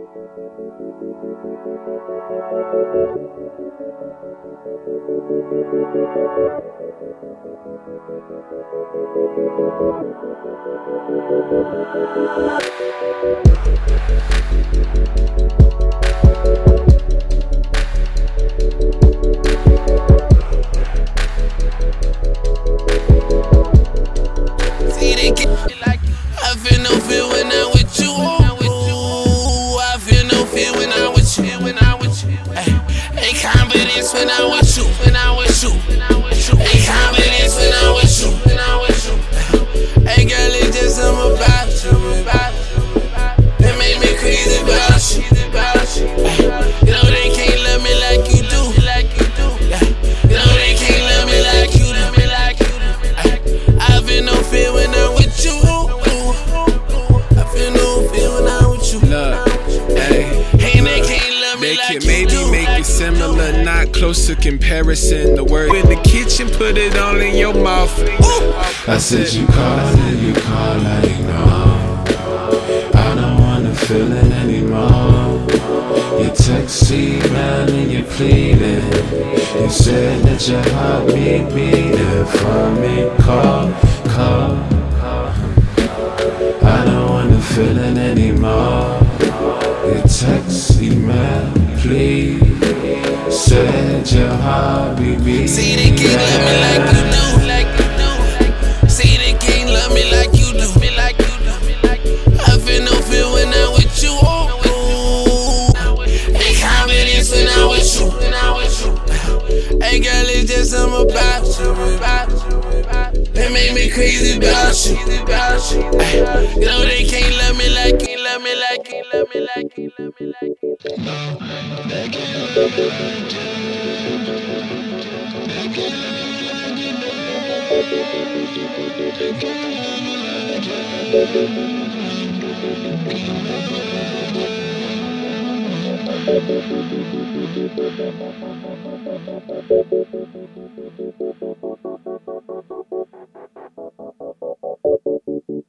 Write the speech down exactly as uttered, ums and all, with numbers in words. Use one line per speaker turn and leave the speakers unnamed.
I feel no fear when I'm with you. Ooh, I feel no fear when I'm with you. When I'm with you. Hey, confidence when I'm with you. When I'm with you. Hey, confidence when I'm with you. When I'm with you. Hey, girl, it's just something about you. That make me crazy about you. You know they can't love me like you do. You know they can't love me like you do. I feel no fear when I'm with you.
Maybe make it similar, not close to comparison. The word in the kitchen, put it all in your mouth. Ooh.
I said you call and you call like no, I don't wanna feel it anymore. You text, email and you pleading. You said that your heart beat beating for me. Call, call. I don't wanna feel it anymore. You text, email, please. Said your heart be beating.
See they can't love me like you do, like you do. See they can't love me like you do, me like you do. I feel no fear when I'm with you. Ooh, hey, confidence when I'm with you, when I'm with you. Hey, girl, it's just something about you. They make me crazy about you. You know they can't love me like you, love me like you, love me like you, love me like you.
No, they can't love me like you. They can't love me like you. They can't love me like you.